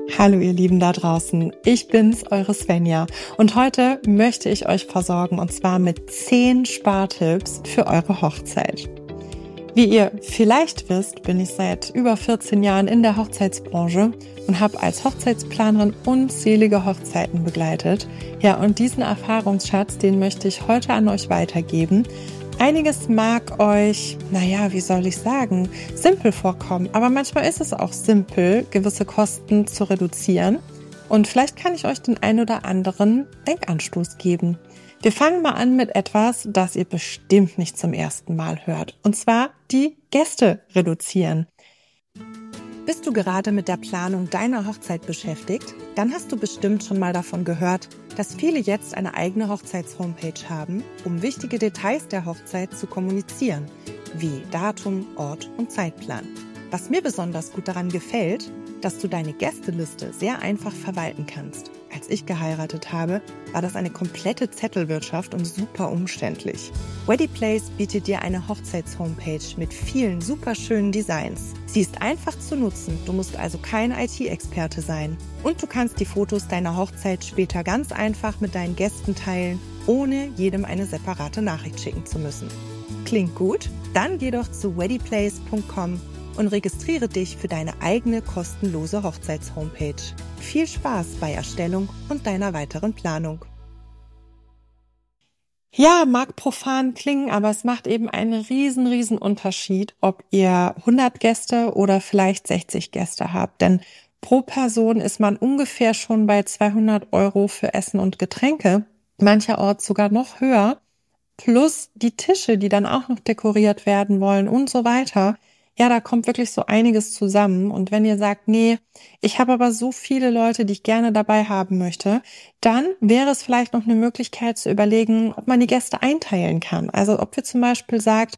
Hallo ihr Lieben da draußen, ich bin's, eure Svenja und heute möchte ich euch versorgen und zwar mit 10 Spartipps für eure Hochzeit. Wie ihr vielleicht wisst, bin ich seit über 14 Jahren in der Hochzeitsbranche und habe als Hochzeitsplanerin unzählige Hochzeiten begleitet. Ja, und diesen Erfahrungsschatz, den möchte ich heute an euch weitergeben. Einiges mag euch, wie soll ich sagen, simpel vorkommen, aber manchmal ist es auch simpel, gewisse Kosten zu reduzieren und vielleicht kann ich euch den ein oder anderen Denkanstoß geben. Wir fangen mal an mit etwas, das ihr bestimmt nicht zum ersten Mal hört, und zwar die Gäste reduzieren. Bist du gerade mit der Planung deiner Hochzeit beschäftigt? Dann hast du bestimmt schon mal davon gehört, dass viele jetzt eine eigene Hochzeits-Homepage haben, um wichtige Details der Hochzeit zu kommunizieren, wie Datum, Ort und Zeitplan. Was mir besonders gut daran gefällt, dass du deine Gästeliste sehr einfach verwalten kannst. Als ich geheiratet habe, war das eine komplette Zettelwirtschaft und super umständlich. Weddingplace bietet dir eine Hochzeits-Homepage mit vielen super schönen Designs. Sie ist einfach zu nutzen, du musst also kein IT-Experte sein. Und du kannst die Fotos deiner Hochzeit später ganz einfach mit deinen Gästen teilen, ohne jedem eine separate Nachricht schicken zu müssen. Klingt gut? Dann geh doch zu weddingplace.com und registriere dich für deine eigene kostenlose Hochzeits-Homepage. Viel Spaß bei Erstellung und deiner weiteren Planung. Ja, mag profan klingen, aber es macht eben einen riesen Unterschied, ob ihr 100 Gäste oder vielleicht 60 Gäste habt. Denn pro Person ist man ungefähr schon bei 200 € für Essen und Getränke, mancherorts sogar noch höher, plus die Tische, die dann auch noch dekoriert werden wollen und so weiter. Ja, da kommt wirklich so einiges zusammen. Und wenn ihr sagt, nee, ich habe aber so viele Leute, die ich gerne dabei haben möchte, dann wäre es vielleicht noch eine Möglichkeit zu überlegen, ob man die Gäste einteilen kann. Also ob ihr zum Beispiel sagt,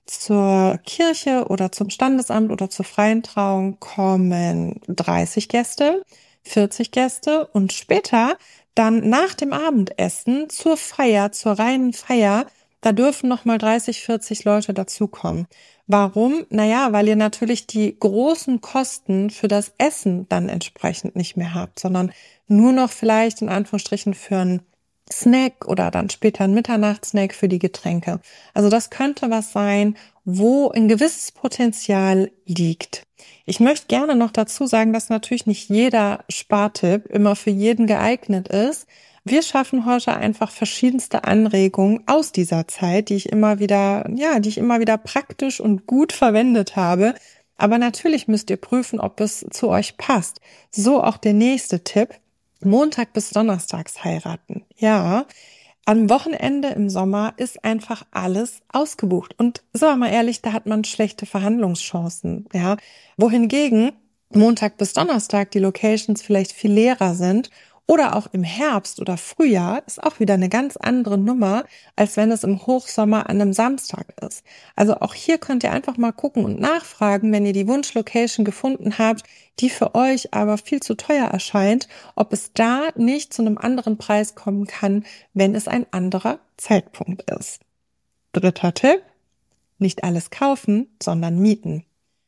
zur Kirche oder zum Standesamt oder zur freien Trauung kommen 30 Gäste, 40 Gäste und später dann nach dem Abendessen zur Feier, zur reinen Feier, da dürfen nochmal 30, 40 Leute dazukommen. Warum? Weil ihr natürlich die großen Kosten für das Essen dann entsprechend nicht mehr habt, sondern nur noch vielleicht in Anführungsstrichen für einen Snack oder dann später einen Mitternachtssnack für die Getränke. Also das könnte was sein, wo ein gewisses Potenzial liegt. Ich möchte gerne noch dazu sagen, dass natürlich nicht jeder Spartipp immer für jeden geeignet ist. Wir schaffen heute einfach verschiedenste Anregungen aus dieser Zeit, die ich immer wieder praktisch und gut verwendet habe. Aber natürlich müsst ihr prüfen, ob es zu euch passt. So auch der nächste Tipp. Montag bis Donnerstags heiraten. Ja, am Wochenende im Sommer ist einfach alles ausgebucht. Und sagen wir mal ehrlich, da hat man schlechte Verhandlungschancen. Ja, wohingegen Montag bis Donnerstag die Locations vielleicht viel leerer sind. Oder auch im Herbst oder Frühjahr ist auch wieder eine ganz andere Nummer, als wenn es im Hochsommer an einem Samstag ist. Also auch hier könnt ihr einfach mal gucken und nachfragen, wenn ihr die Wunschlocation gefunden habt, die für euch aber viel zu teuer erscheint, ob es da nicht zu einem anderen Preis kommen kann, wenn es ein anderer Zeitpunkt ist. 3. Tipp: Nicht alles kaufen, sondern mieten.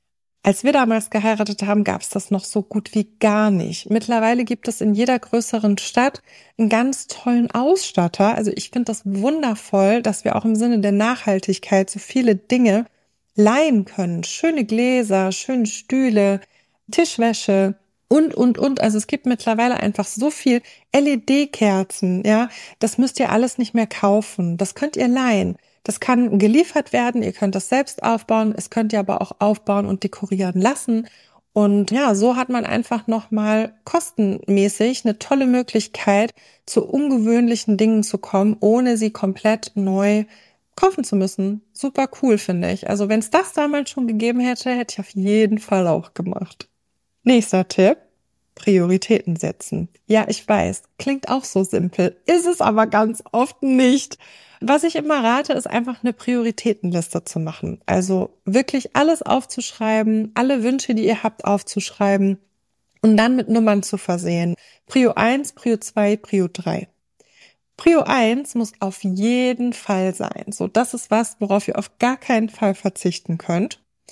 Als wir damals geheiratet haben, gab es das noch so gut wie gar nicht. Mittlerweile gibt es in jeder größeren Stadt einen ganz tollen Ausstatter. Also ich finde das wundervoll, dass wir auch im Sinne der Nachhaltigkeit so viele Dinge leihen können. Schöne Gläser, schöne Stühle, Tischwäsche und. Also es gibt mittlerweile einfach so viel LED-Kerzen, ja. Das müsst ihr alles nicht mehr kaufen. Das könnt ihr leihen. Das kann geliefert werden, ihr könnt das selbst aufbauen, es könnt ihr aber auch aufbauen und dekorieren lassen. Und ja, so hat man einfach nochmal kostenmäßig eine tolle Möglichkeit, zu ungewöhnlichen Dingen zu kommen, ohne sie komplett neu kaufen zu müssen. Super cool, finde ich. Also wenn es das damals schon gegeben hätte, hätte ich auf jeden Fall auch gemacht. Nächster Tipp: Prioritäten setzen. Ja, ich weiß, klingt auch so simpel, ist es aber ganz oft nicht. Was ich immer rate, ist einfach eine Prioritätenliste zu machen. Also wirklich alles aufzuschreiben, alle Wünsche, die ihr habt, aufzuschreiben und dann mit Nummern zu versehen. Prio 1, Prio 2, Prio 3. Prio 1 muss auf jeden Fall sein. So, das ist was, worauf ihr auf gar keinen Fall verzichten könnt.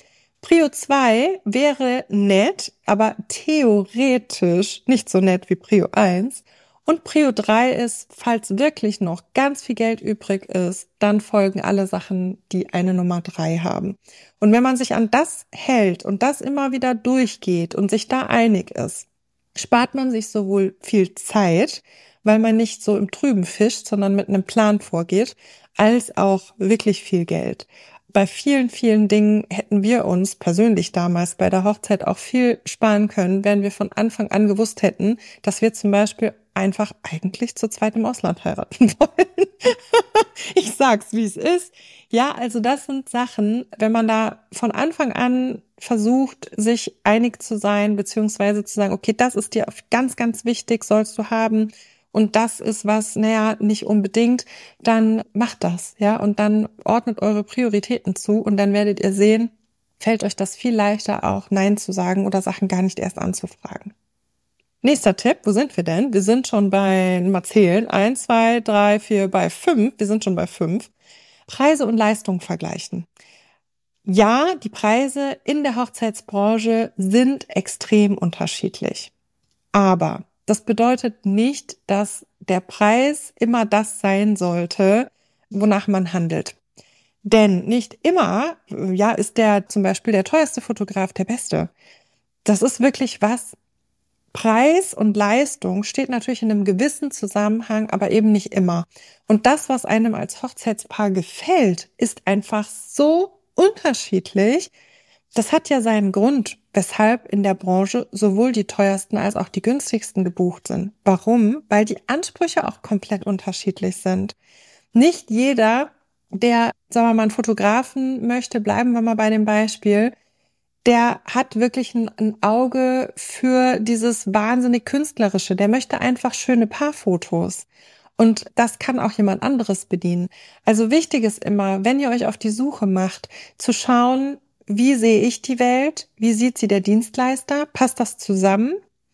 Prio 2 wäre nett, aber theoretisch nicht so nett wie Prio 1. Und Prio 3 ist, falls wirklich noch ganz viel Geld übrig ist, dann folgen alle Sachen, die eine Nummer 3 haben. Und wenn man sich an das hält und das immer wieder durchgeht und sich da einig ist, spart man sich sowohl viel Zeit, weil man nicht so im Trüben fischt, sondern mit einem Plan vorgeht, als auch wirklich viel Geld. Bei vielen, vielen Dingen hätten wir uns persönlich damals bei der Hochzeit auch viel sparen können, wenn wir von Anfang an gewusst hätten, dass wir zum Beispiel einfach eigentlich zu zweit im Ausland heiraten wollen. Ich sag's, wie es ist. Ja, also das sind Sachen, wenn man da von Anfang an versucht, sich einig zu sein, beziehungsweise zu sagen, okay, das ist dir ganz, ganz wichtig, sollst du haben. Und das ist was, naja, nicht unbedingt, dann macht das, ja, und dann ordnet eure Prioritäten zu und dann werdet ihr sehen, fällt euch das viel leichter auch Nein zu sagen oder Sachen gar nicht erst anzufragen. Nächster Tipp, wo sind wir denn? Wir sind schon bei, mal zählen, 1, 2, 3, 4, bei 5, wir sind schon bei 5. Preise und Leistungen vergleichen. Ja, die Preise in der Hochzeitsbranche sind extrem unterschiedlich, aber das bedeutet nicht, dass der Preis immer das sein sollte, wonach man handelt. Denn nicht immer, ja, ist zum Beispiel der teuerste Fotograf der beste. Das ist wirklich was. Preis und Leistung steht natürlich in einem gewissen Zusammenhang, aber eben nicht immer. Und das, was einem als Hochzeitspaar gefällt, ist einfach so unterschiedlich. Das hat ja seinen Grund, weshalb in der Branche sowohl die teuersten als auch die günstigsten gebucht sind. Warum? Weil die Ansprüche auch komplett unterschiedlich sind. Nicht jeder, der, sagen wir mal, einen Fotografen möchte, bleiben wir mal bei dem Beispiel, der hat wirklich ein Auge für dieses wahnsinnig Künstlerische. Der möchte einfach schöne Paarfotos. Und das kann auch jemand anderes bedienen. Also wichtig ist immer, wenn ihr euch auf die Suche macht, zu schauen, wie sehe ich die Welt? Wie sieht sie der Dienstleister? Passt das zusammen?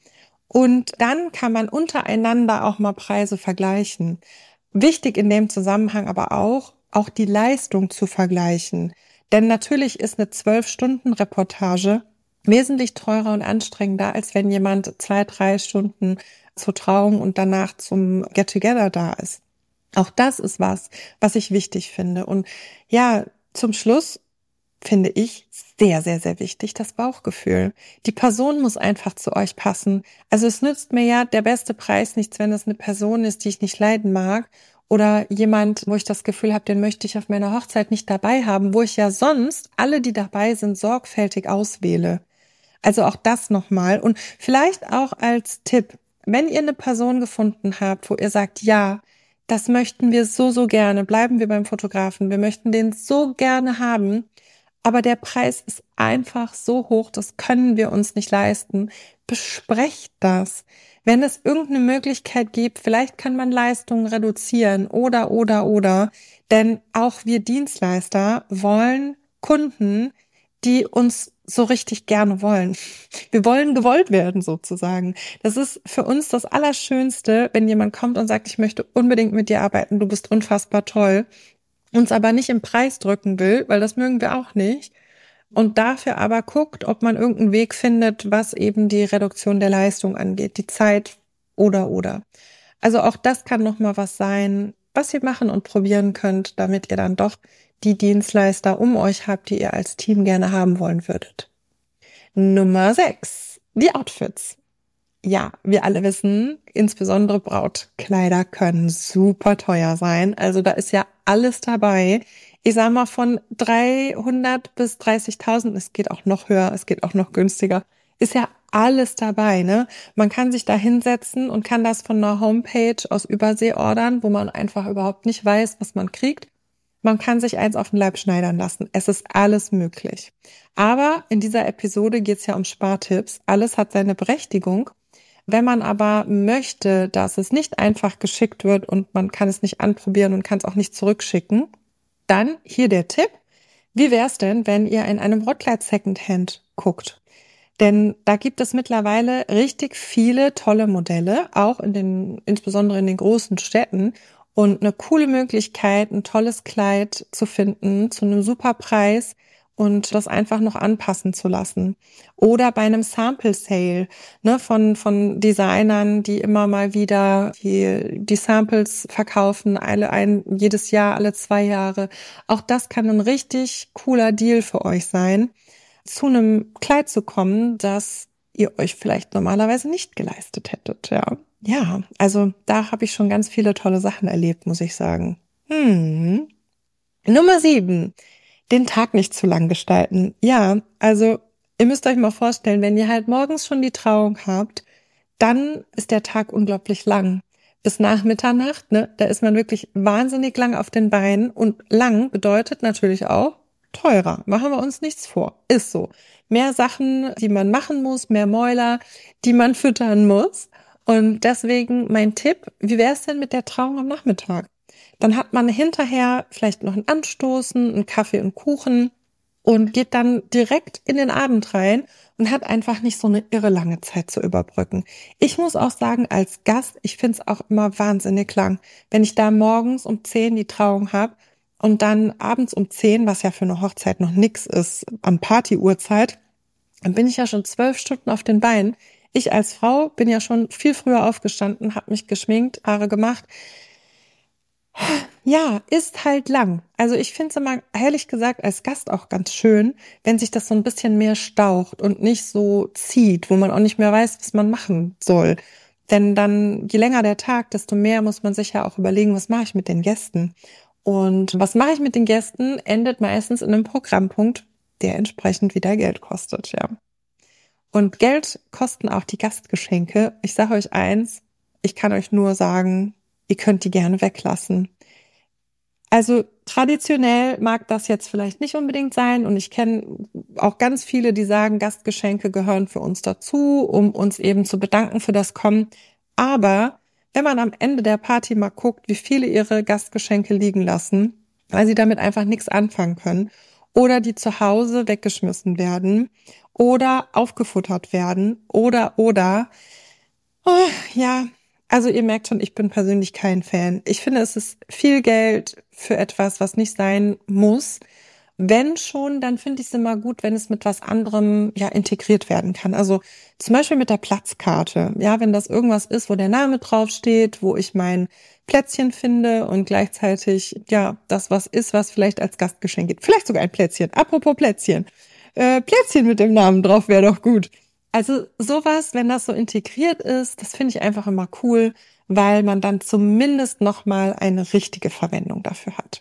Und dann kann man untereinander auch mal Preise vergleichen. Wichtig in dem Zusammenhang aber auch die Leistung zu vergleichen. Denn natürlich ist eine 12-Stunden-Reportage wesentlich teurer und anstrengender, als wenn jemand 2, 3 Stunden zur Trauung und danach zum Get-Together da ist. Auch das ist was ich wichtig finde. Und ja, zum Schluss finde ich sehr, sehr, sehr wichtig, das Bauchgefühl. Die Person muss einfach zu euch passen. Also es nützt mir ja der beste Preis nichts, wenn es eine Person ist, die ich nicht leiden mag oder jemand, wo ich das Gefühl habe, den möchte ich auf meiner Hochzeit nicht dabei haben, wo ich ja sonst alle, die dabei sind, sorgfältig auswähle. Also auch das nochmal. Und vielleicht auch als Tipp, wenn ihr eine Person gefunden habt, wo ihr sagt, ja, das möchten wir so, so gerne, bleiben wir beim Fotografen, wir möchten den so gerne haben, aber der Preis ist einfach so hoch, das können wir uns nicht leisten. Besprecht das. Wenn es irgendeine Möglichkeit gibt, vielleicht kann man Leistungen reduzieren oder. Denn auch wir Dienstleister wollen Kunden, die uns so richtig gerne wollen. Wir wollen gewollt werden sozusagen. Das ist für uns das Allerschönste, wenn jemand kommt und sagt, ich möchte unbedingt mit dir arbeiten, du bist unfassbar toll, uns aber nicht im Preis drücken will, weil das mögen wir auch nicht. Und dafür aber guckt, ob man irgendeinen Weg findet, was eben die Reduktion der Leistung angeht, die Zeit oder. Also auch das kann nochmal was sein, was ihr machen und probieren könnt, damit ihr dann doch die Dienstleister um euch habt, die ihr als Team gerne haben wollen würdet. Nummer 6, die Outfits. Ja, wir alle wissen, insbesondere Brautkleider können super teuer sein. Also da ist ja alles dabei. Ich sag mal von 300 bis 30.000, es geht auch noch höher, es geht auch noch günstiger. Ist ja alles dabei, ne? Man kann sich da hinsetzen und kann das von einer Homepage aus Übersee ordern, wo man einfach überhaupt nicht weiß, was man kriegt. Man kann sich eins auf den Leib schneidern lassen. Es ist alles möglich. Aber in dieser Episode geht es ja um Spartipps. Alles hat seine Berechtigung. Wenn man aber möchte, dass es nicht einfach geschickt wird und man kann es nicht anprobieren und kann es auch nicht zurückschicken, dann hier der Tipp. Wie wär's denn, wenn ihr in einem Brautkleid Secondhand guckt? Denn da gibt es mittlerweile richtig viele tolle Modelle, auch insbesondere in den großen Städten. Und eine coole Möglichkeit, ein tolles Kleid zu finden zu einem super Preis und das einfach noch anpassen zu lassen. Oder bei einem Sample Sale, ne, von Designern, die immer mal wieder die Samples verkaufen, jedes Jahr, alle 2 Jahre. Auch das kann ein richtig cooler Deal für euch sein, zu einem Kleid zu kommen, das ihr euch vielleicht normalerweise nicht geleistet hättet, ja. Ja, also da habe ich schon ganz viele tolle Sachen erlebt, muss ich sagen. Nummer 7. Den Tag nicht zu lang gestalten. Ja, also ihr müsst euch mal vorstellen, wenn ihr halt morgens schon die Trauung habt, dann ist der Tag unglaublich lang. Bis nach Mitternacht, ne, da ist man wirklich wahnsinnig lang auf den Beinen und lang bedeutet natürlich auch teurer. Machen wir uns nichts vor. Ist so. Mehr Sachen, die man machen muss, mehr Mäuler, die man füttern muss. Und deswegen mein Tipp, wie wäre es denn mit der Trauung am Nachmittag? Dann hat man hinterher vielleicht noch ein Anstoßen, einen Kaffee und Kuchen und geht dann direkt in den Abend rein und hat einfach nicht so eine irre lange Zeit zu überbrücken. Ich muss auch sagen, als Gast, ich finde es auch immer wahnsinnig lang, wenn ich da morgens um 10 die Trauung habe und dann abends um 10, was ja für eine Hochzeit noch nix ist, an Partyuhrzeit, dann bin ich ja schon 12 Stunden auf den Beinen. Ich als Frau bin ja schon viel früher aufgestanden, habe mich geschminkt, Haare gemacht. Ja, ist halt lang. Also ich finde es immer, ehrlich gesagt, als Gast auch ganz schön, wenn sich das so ein bisschen mehr staucht und nicht so zieht, wo man auch nicht mehr weiß, was man machen soll. Denn dann, je länger der Tag, desto mehr muss man sich ja auch überlegen, was mache ich mit den Gästen? Und was mache ich mit den Gästen, endet meistens in einem Programmpunkt, der entsprechend wieder Geld kostet, ja. Und Geld kosten auch die Gastgeschenke. Ich sage euch eins, ich kann euch nur sagen, ihr könnt die gerne weglassen. Also traditionell mag das jetzt vielleicht nicht unbedingt sein und ich kenne auch ganz viele, die sagen, Gastgeschenke gehören für uns dazu, um uns eben zu bedanken für das Kommen. Aber wenn man am Ende der Party mal guckt, wie viele ihre Gastgeschenke liegen lassen, weil sie damit einfach nichts anfangen können oder die zu Hause weggeschmissen werden oder aufgefuttert werden oder, oh, ja, also ihr merkt schon, ich bin persönlich kein Fan. Ich finde, es ist viel Geld für etwas, was nicht sein muss. Wenn schon, dann finde ich es immer gut, wenn es mit was anderem ja integriert werden kann. Also zum Beispiel mit der Platzkarte. Ja, wenn das irgendwas ist, wo der Name draufsteht, wo ich mein Plätzchen finde und gleichzeitig ja das was ist, was vielleicht als Gastgeschenk geht. Vielleicht sogar ein Plätzchen. Apropos Plätzchen. Plätzchen mit dem Namen drauf wäre doch gut. Also sowas, wenn das so integriert ist, das finde ich einfach immer cool, weil man dann zumindest nochmal eine richtige Verwendung dafür hat.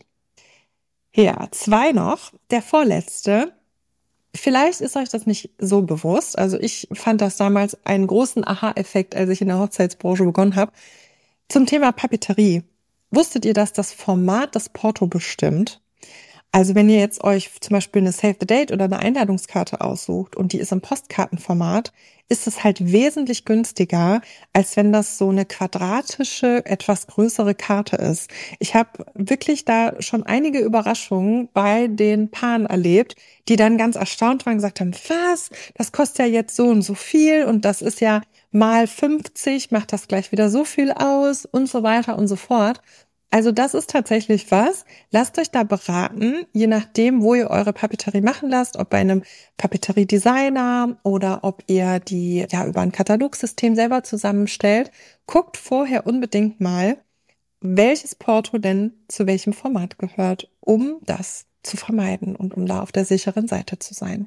Ja, 2 noch. Der vorletzte. Vielleicht ist euch das nicht so bewusst. Also ich fand das damals einen großen Aha-Effekt, als ich in der Hochzeitsbranche begonnen habe. Zum Thema Papeterie. Wusstet ihr, dass das Format das Porto bestimmt? Also wenn ihr jetzt euch zum Beispiel eine Save the Date oder eine Einladungskarte aussucht und die ist im Postkartenformat, ist es halt wesentlich günstiger, als wenn das so eine quadratische, etwas größere Karte ist. Ich habe wirklich da schon einige Überraschungen bei den Paaren erlebt, die dann ganz erstaunt waren und gesagt haben, was, das kostet ja jetzt so und so viel und das ist ja mal 50, macht das gleich wieder so viel aus und so weiter und so fort. Also das ist tatsächlich was. Lasst euch da beraten, je nachdem, wo ihr eure Papeterie machen lasst, ob bei einem Papeteriedesigner oder ob ihr die ja über ein Katalogsystem selber zusammenstellt. Guckt vorher unbedingt mal, welches Porto denn zu welchem Format gehört, um das zu vermeiden und um da auf der sicheren Seite zu sein.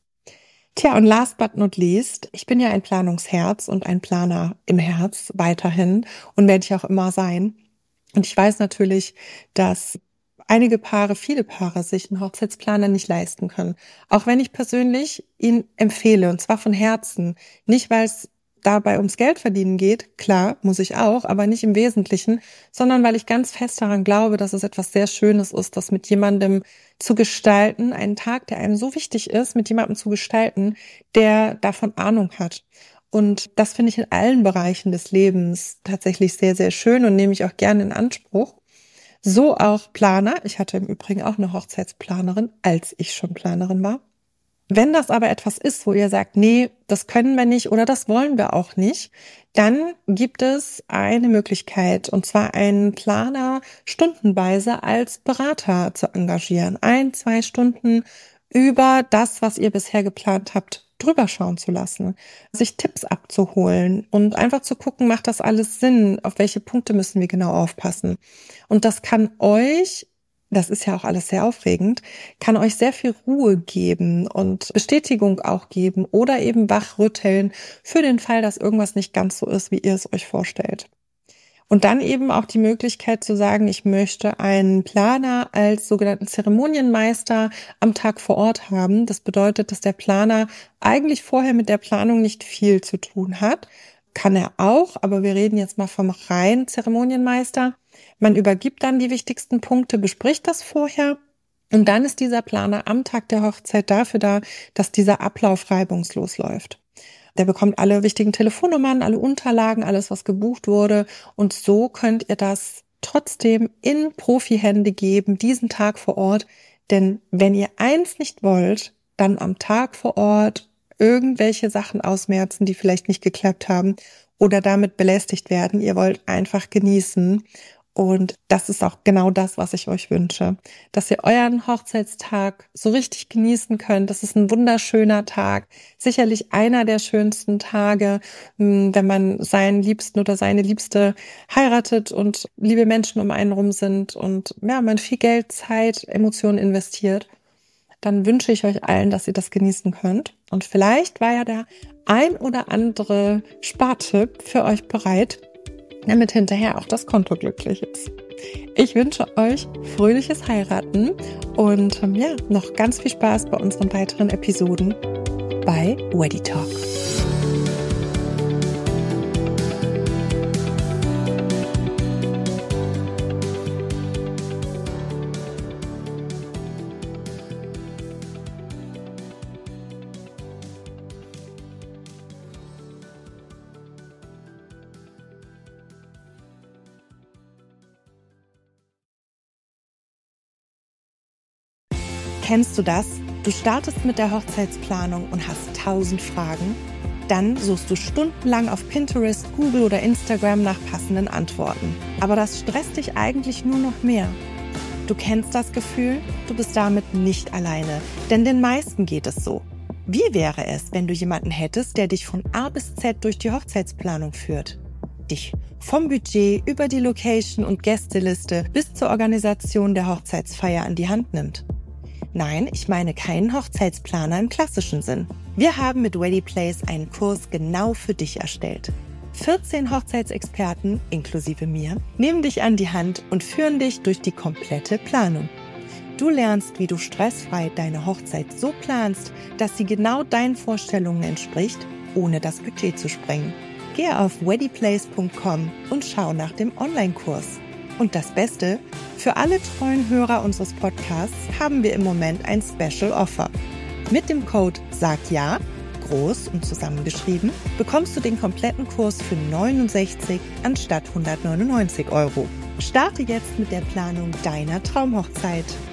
Tja, und last but not least, ich bin ja ein Planungsherz und ein Planer im Herz weiterhin und werde ich auch immer sein. Und ich weiß natürlich, dass einige Paare, viele Paare sich einen Hochzeitsplaner nicht leisten können. Auch wenn ich persönlich ihn empfehle, und zwar von Herzen. Nicht, weil es dabei ums Geld verdienen geht, klar, muss ich auch, aber nicht im Wesentlichen, sondern weil ich ganz fest daran glaube, dass es etwas sehr Schönes ist, das mit jemandem zu gestalten, einen Tag, der einem so wichtig ist, mit jemandem zu gestalten, der davon Ahnung hat. Und das finde ich in allen Bereichen des Lebens tatsächlich sehr, sehr schön und nehme ich auch gerne in Anspruch. So auch Planer. Ich hatte im Übrigen auch eine Hochzeitsplanerin, als ich schon Planerin war. Wenn das aber etwas ist, wo ihr sagt, nee, das können wir nicht oder das wollen wir auch nicht, dann gibt es eine Möglichkeit, und zwar einen Planer stundenweise als Berater zu engagieren. 1, 2 Stunden über das, was ihr bisher geplant habt, drüber schauen zu lassen, sich Tipps abzuholen und einfach zu gucken, macht das alles Sinn? Auf welche Punkte müssen wir genau aufpassen? Und das kann euch, das ist ja auch alles sehr aufregend, kann euch sehr viel Ruhe geben und Bestätigung auch geben oder eben wachrütteln für den Fall, dass irgendwas nicht ganz so ist, wie ihr es euch vorstellt. Und dann eben auch die Möglichkeit zu sagen, ich möchte einen Planer als sogenannten Zeremonienmeister am Tag vor Ort haben. Das bedeutet, dass der Planer eigentlich vorher mit der Planung nicht viel zu tun hat. Kann er auch, aber wir reden jetzt mal vom reinen Zeremonienmeister. Man übergibt dann die wichtigsten Punkte, bespricht das vorher. Und dann ist dieser Planer am Tag der Hochzeit dafür da, dass dieser Ablauf reibungslos läuft. Der bekommt alle wichtigen Telefonnummern, alle Unterlagen, alles, was gebucht wurde. Und so könnt ihr das trotzdem in Profihände geben, diesen Tag vor Ort. Denn wenn ihr eins nicht wollt, dann am Tag vor Ort irgendwelche Sachen ausmerzen, die vielleicht nicht geklappt haben oder damit belästigt werden. Ihr wollt einfach genießen. Und das ist auch genau das, was ich euch wünsche, dass ihr euren Hochzeitstag so richtig genießen könnt. Das ist ein wunderschöner Tag, sicherlich einer der schönsten Tage, wenn man seinen Liebsten oder seine Liebste heiratet und liebe Menschen um einen rum sind und ja, man viel Geld, Zeit, Emotionen investiert. Dann wünsche ich euch allen, dass ihr das genießen könnt. Und vielleicht war ja der ein oder andere Spartipp für euch bereit, damit hinterher auch das Konto glücklich ist. Ich wünsche euch fröhliches Heiraten und ja, noch ganz viel Spaß bei unseren weiteren Episoden bei Wedding Talk. Kennst du das? Du startest mit der Hochzeitsplanung und hast 1000 Fragen? Dann suchst du stundenlang auf Pinterest, Google oder Instagram nach passenden Antworten. Aber das stresst dich eigentlich nur noch mehr. Du kennst das Gefühl? Du bist damit nicht alleine, denn den meisten geht es so. Wie wäre es, wenn du jemanden hättest, der dich von A bis Z durch die Hochzeitsplanung führt? Dich vom Budget über die Location und Gästeliste bis zur Organisation der Hochzeitsfeier an die Hand nimmt? Nein, ich meine keinen Hochzeitsplaner im klassischen Sinn. Wir haben mit WeddingPlace einen Kurs genau für dich erstellt. 14 Hochzeitsexperten, inklusive mir, nehmen dich an die Hand und führen dich durch die komplette Planung. Du lernst, wie du stressfrei deine Hochzeit so planst, dass sie genau deinen Vorstellungen entspricht, ohne das Budget zu sprengen. Gehe auf weddingplace.com und schau nach dem Online-Kurs. Und das Beste, für alle treuen Hörer unseres Podcasts haben wir im Moment ein Special Offer. Mit dem Code SAGJA, groß und zusammengeschrieben, bekommst du den kompletten Kurs für 69 anstatt 199 €. Starte jetzt mit der Planung deiner Traumhochzeit.